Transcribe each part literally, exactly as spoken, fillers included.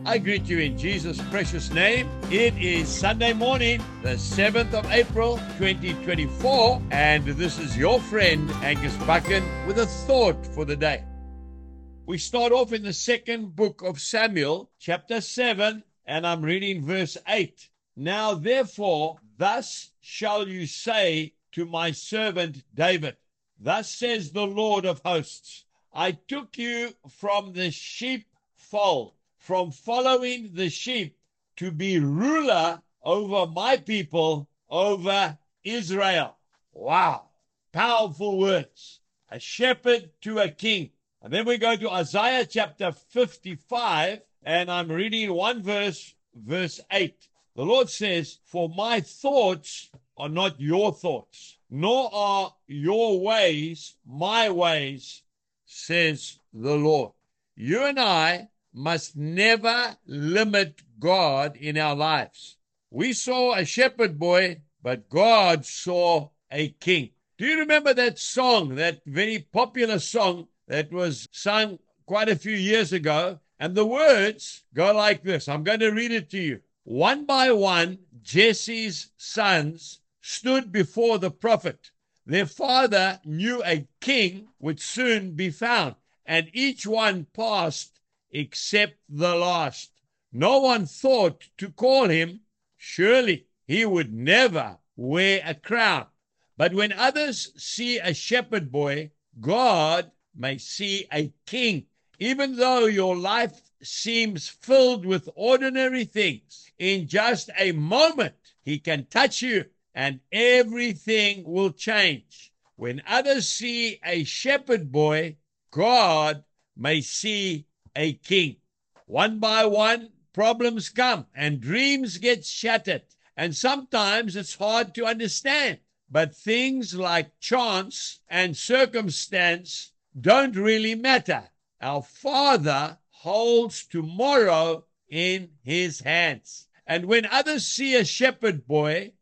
I greet you in Jesus' precious name. It is Sunday morning, the seventh of April, twenty twenty-four, and this is your friend Angus Buchan with a thought for the day. We start off in the second book of Samuel, chapter seven, and I'm reading verse eight. Now therefore, thus shall you say to my servant David, thus says the Lord of hosts, I took you from the sheepfold, from following the sheep, to be ruler over my people, over Israel. Wow, powerful words. A shepherd to a king. And then we go to Isaiah chapter fifty-five, and I'm reading one verse, verse eight. The Lord says, for my thoughts are not your thoughts, nor are your ways my ways, says the Lord. You and I must never limit God in our lives. We saw a shepherd boy, but God saw a king. Do you remember that song, that very popular song that was sung quite a few years ago? And the words go like this. I'm going to read it to you. One by one, Jesse's sons stood before the prophet. Their father knew a king would soon be found, and each one passed except the last. No one thought to call him. Surely he would never wear a crown. But when others see a shepherd boy, God may see a king. Even though your life seems filled with ordinary things, in just a moment, he can touch you and everything will change. When others see a shepherd boy, God may see a king. One by one, problems come and dreams get shattered. And sometimes it's hard to understand. But things like chance and circumstance don't really matter. Our Father holds tomorrow in his hands. And when others see a shepherd boy,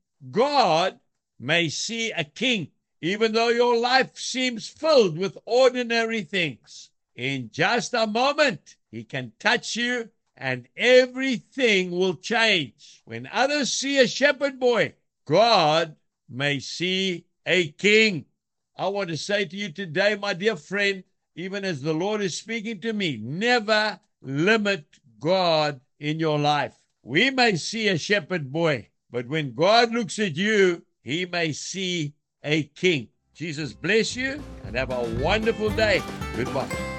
God may see a king. Even though your life seems filled with ordinary things, in just a moment, he can touch you and everything will change. When others see a shepherd boy, God may see a king. I want to say to you today, my dear friend, even as the Lord is speaking to me, never limit God in your life. We may see a shepherd boy, but when God looks at you, he may see a king. Jesus bless you and have a wonderful day. Goodbye.